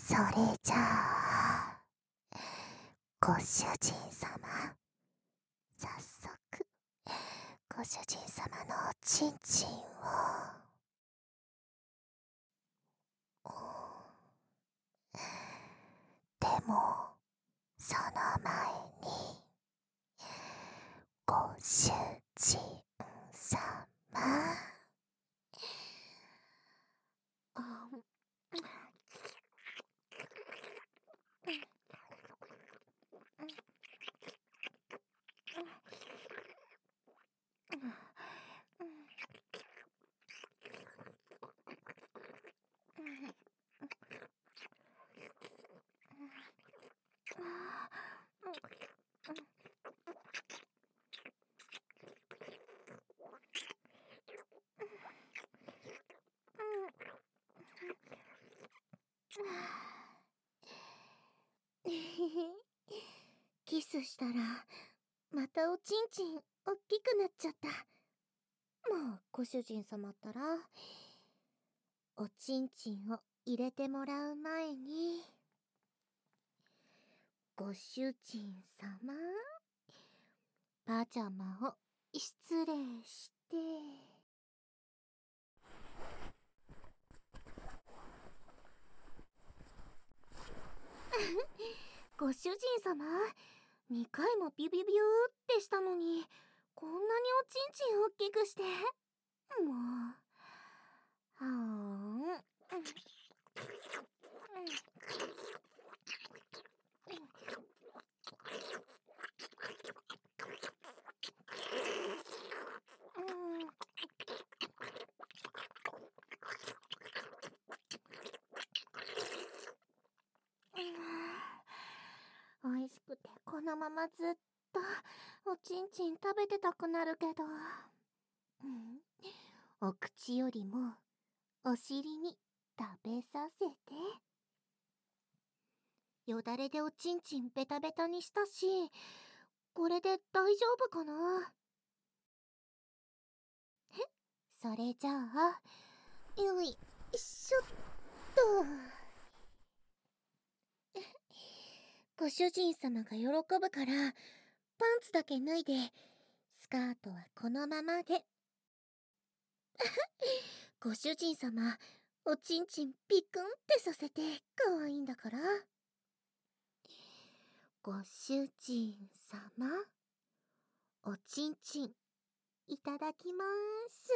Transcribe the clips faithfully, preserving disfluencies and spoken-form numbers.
それじゃあ、ご主人様、早速、ご主人様のおちんちんを、でも、その前に、ご主人様、あキスしたらまたおちんちんおっきくなっちゃった。もうご主人様ったらおちんちんを入れてもらう前に、ご主人様パジャマを失礼して。ご主人様、にかいもビュビュビューってしたのに、こんなにおちんちんおっきくして。もうはーん。おいしくてこのままずっとおちんちん食べてたくなるけど、うん、お口よりもお尻に食べさせて。よだれでおちんちんベタベタにしたし、これで大丈夫かな。え、それじゃあ、よいしょっと。ご主人様が喜ぶから、パンツだけ脱いで、スカートはこのままで。ご主人様、おちんちんピクンってさせて可愛いんだから。ご主人様、おちんちんいただきまーす。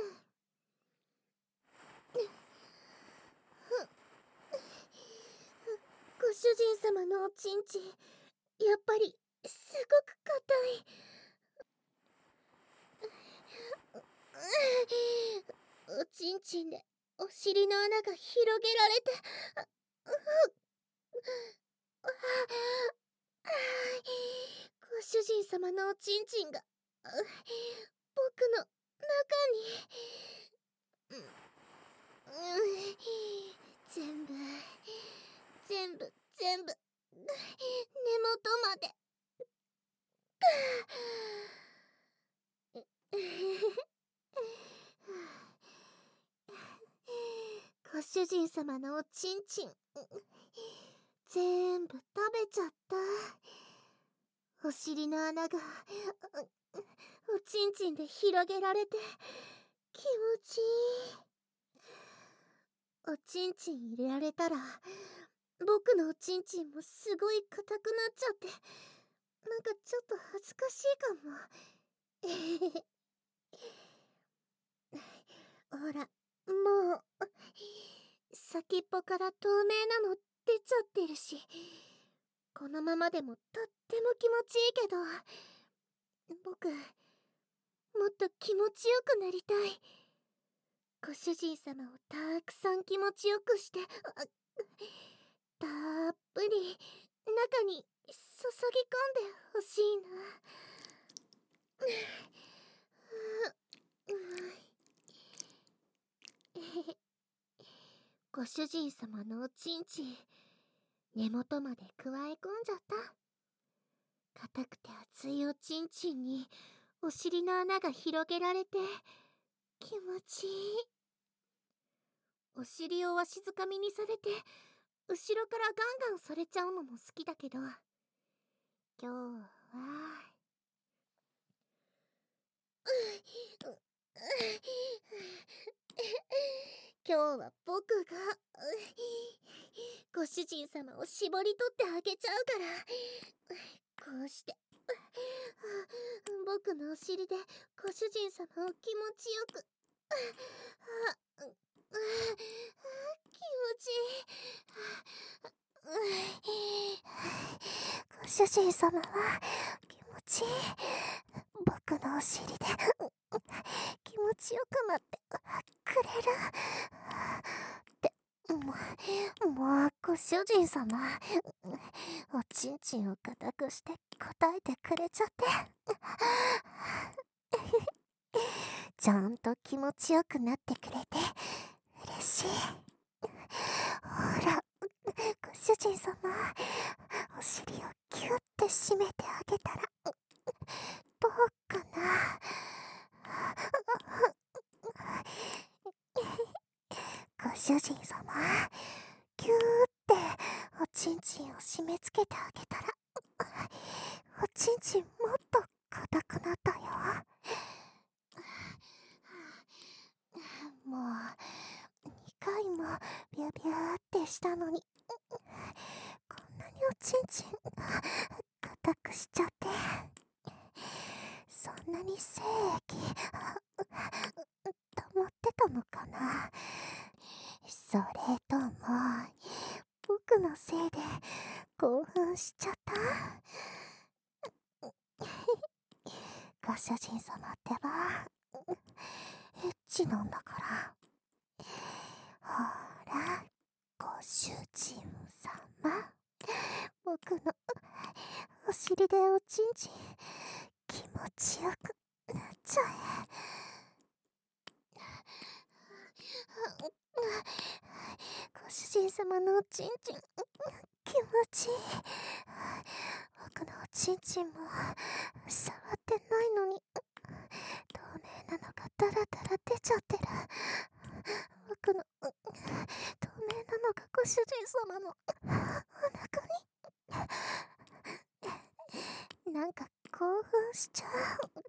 ご主人様のおちんちん、やっぱりすごく硬い。おちんちんでお尻の穴が広げられて、ご主人様のおちんちんが僕の中に、全部全部全部根元まで。ご主人様のおちんちん全部食べちゃった。お尻の穴がおちんちんで広げられて気持ちいい。おちんちん入れられたら僕のおちんちんもすごい硬くなっちゃって、なんかちょっと恥ずかしいかも。ほら、もう先っぽから透明なの出ちゃってるし、このままでもとっても気持ちいいけど、僕もっと気持ちよくなりたい。ご主人様をたくさん気持ちよくして、たっぷり中に注ぎ込んでほしいな。ご主人様のおちんちん根元までくわえ込んじゃった。硬くて熱いおちんちんにお尻の穴が広げられて気持ちいい。お尻をわしづかみにされて後ろからガンガンされちゃうのも好きだけど、今日は今日は僕がご主人様を絞り取ってあげちゃうから、こうして僕のお尻でご主人様を気持ちよく気持ちいい。ご主人様は気持ちいい。僕のお尻で気持ちよくなってくれるってもう、もうご主人様、おちんちんを固くして答えてくれちゃってちゃんと気持ちよくなってくれて嬉しい。ほら、ご主人様、お尻をキュッて締めてあげたらどうかな。ご主人様、キューっておちんちんを締め付けてあげたらおちんちんもっと硬くなったよ。もうにかいもビャビャーってしたのに、こんなにおちんちん硬くしちゃって、そんなに精液溜まってたのかな。それとも僕のせいで興奮しちゃった。ご主人様ってばエッチなんだから。ほら、ご主人様、僕のお尻でおちんちん気持ちよくなっちゃえ。ご主人様のおちんちん気持ちいい。僕のおちんちんも触ってないのに透明なのがダラダラ出ちゃってる。僕の透明なのがご主人様のお腹になんか興奮しちゃう。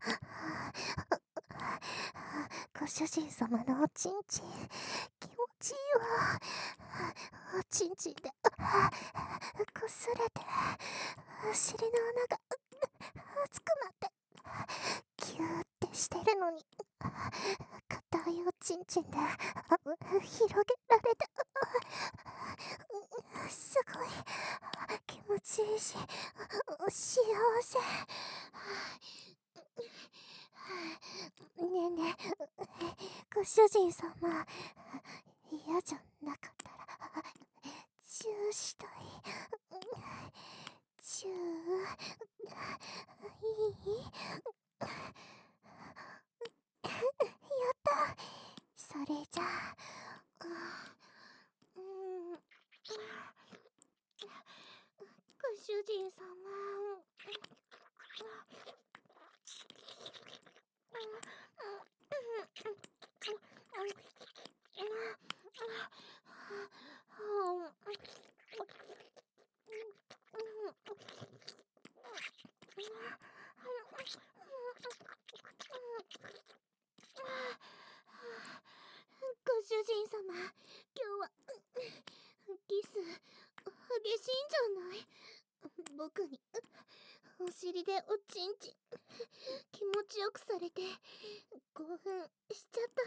ご主人様のおちんちん気持ちいいわ。おちんちんでこすれてお尻の穴が熱くなってキューってしてるのに硬いおちんちんで広げられてすごい気持ちいいし幸せ。ねえねえ、ご主人様、嫌じゃなかったらチューしたい。チューいい？やった。それじゃあ、うん、ご主人様、ご主人様、今日はキス激しいんじゃない？僕にお尻でおちんちん気持ちよくされて興奮しちゃった。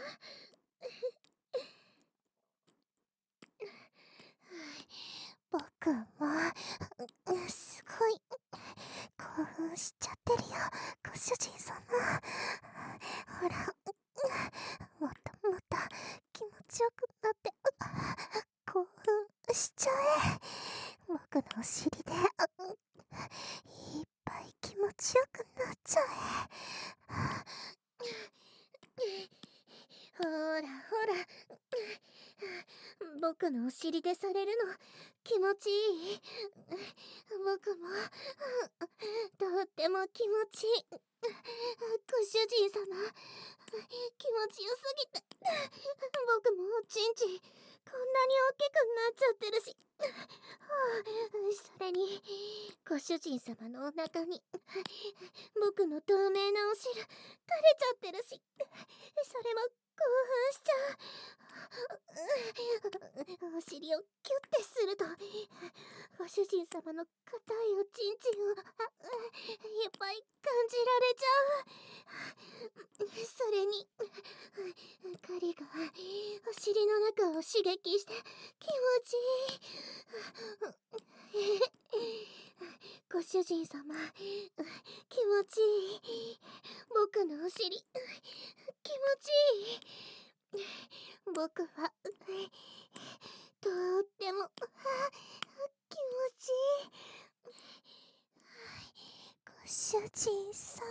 僕もすごい興奮しちゃってるよ、ご主人様。ほら、もっともっと気持ちよくなって興奮しちゃえ。僕のお尻でいっぱい気持ちよくなっちゃえ。ほらほら、僕のお尻でされるの気持ちいい？僕もとっても気持ちいい。ご主人様、気持ちよすぎて僕もおちんちんこんなに大きくなっちゃってるし、はあ、それにご主人様のお腹に僕の透明なお汁垂れちゃってるし、それも興奮しちゃう。お尻をキュッてするとご主人様の硬いおちんちんをいっぱい感じられちゃう。それに狩りがお尻の中を刺激して気持ちいい。ご主人様、気持ちいい。僕のお尻気持ちいい。僕はとっても気持ちいい。ご主人様、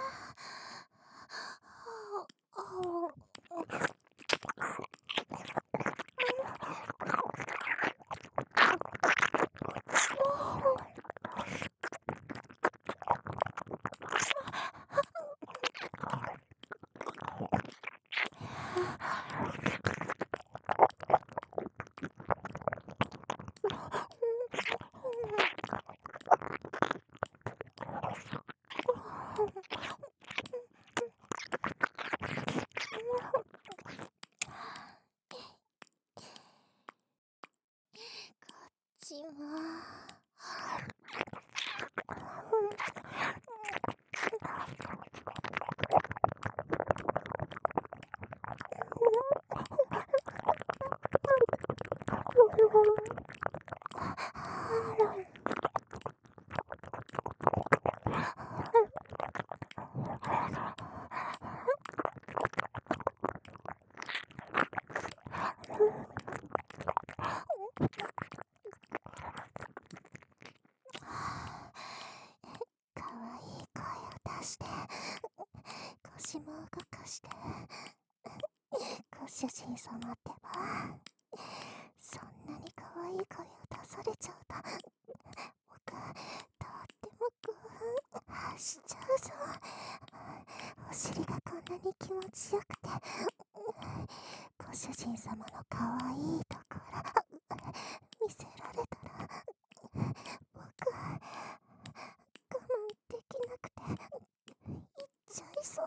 こっちも。かわいい声を出して腰も動かして、ご主人様ってばそんなにかわいい声を出されちゃうと僕とっても興奮しちゃうぞ。お尻がこんなに気持ちよくてご主人様のかわいいところ見せられたら僕我慢できなくて言っちゃいそう。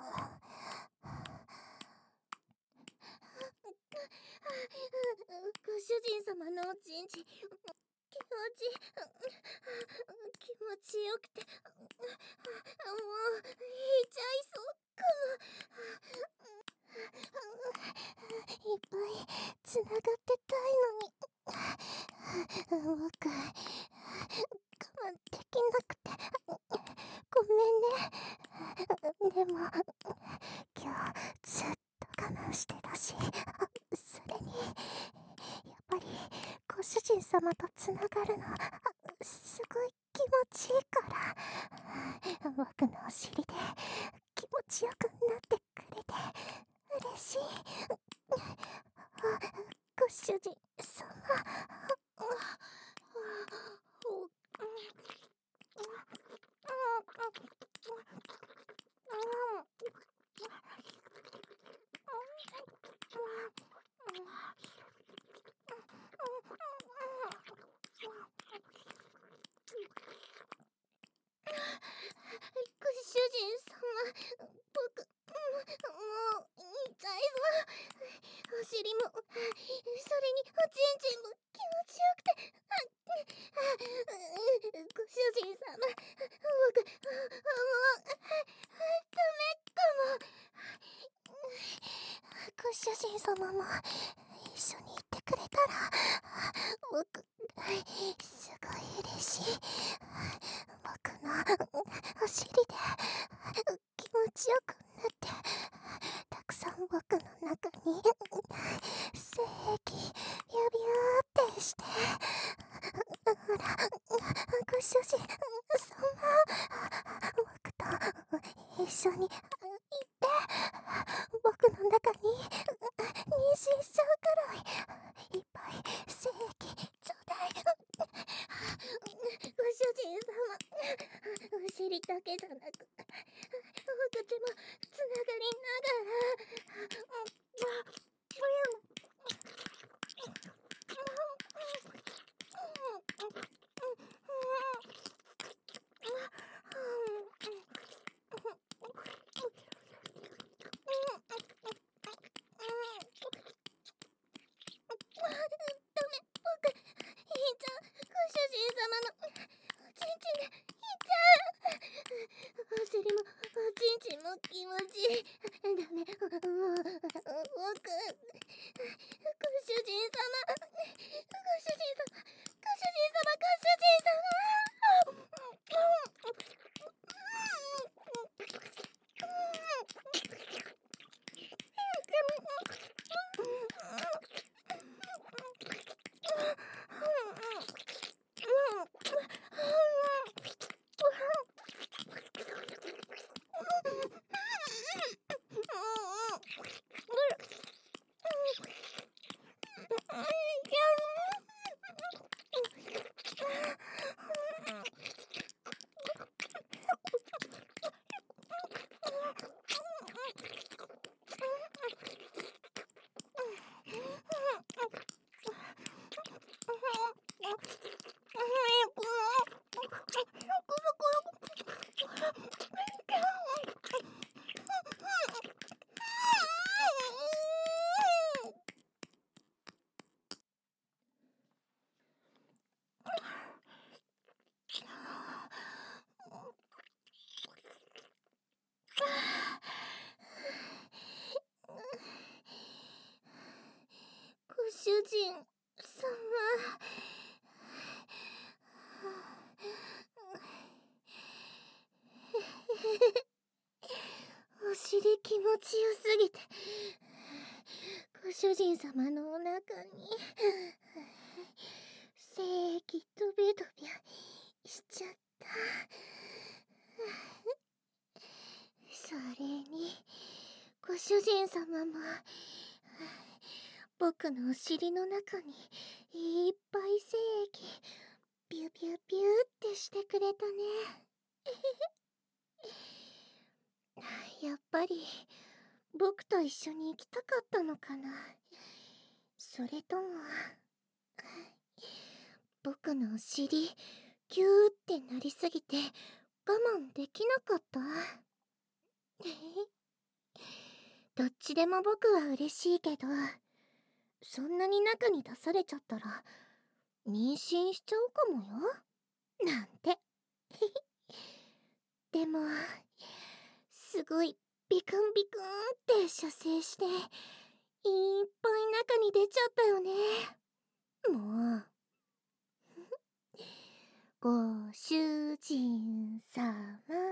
ご主人様のおちんちん気持ち気持ちよくてもう言っちゃいそうかも。いっぱいつながってたいのに僕我慢できなくてごめんね。でも今日ずっと我慢してたし、それにやっぱりご主人様とつながるのすごい気持ちいいから僕のお尻で気持ちよくなってくれて嬉しい。ご主人様、ご主人様、僕、もう、痛いぞ。お尻も、それにおちんちんも気持ちよくて、ご主人様、僕、もう、ダメかも。ご主人様も一緒に行ってくれたら、僕、すごい嬉しい。僕のお尻で気持ちよくなってたくさん僕の中に精液ビュービューってして、ほらご主人様、僕と一緒にいて僕の中に妊娠しちゃうくらいいっぱい精液ちょうだい。ご主人様、お尻だけじゃなくお口もつながりながらダメ、僕、ひいちゃん、ご主人様のおちんちんでひいちゃう。お尻もおちんちんも気持ちいい。ダメ、もう僕、ご主人様、ご主人様、ご主人様、ご主人様。ご主人様。お尻気持ちよすぎて、ご主人様のお腹に精液ドビドビしちゃった。それにご主人様も僕のお尻の中にいっぱい精液ビュビュビュってしてくれたね。やっぱり僕と一緒に行きたかったのかな。それとも僕のお尻ギューってなりすぎて我慢できなかった。どっちでも僕は嬉しいけど、そんなに中に出されちゃったら妊娠しちゃうかもよなんて。でもすごいビクンビクンって射精していっぱい中に出ちゃったよね。もうご主人様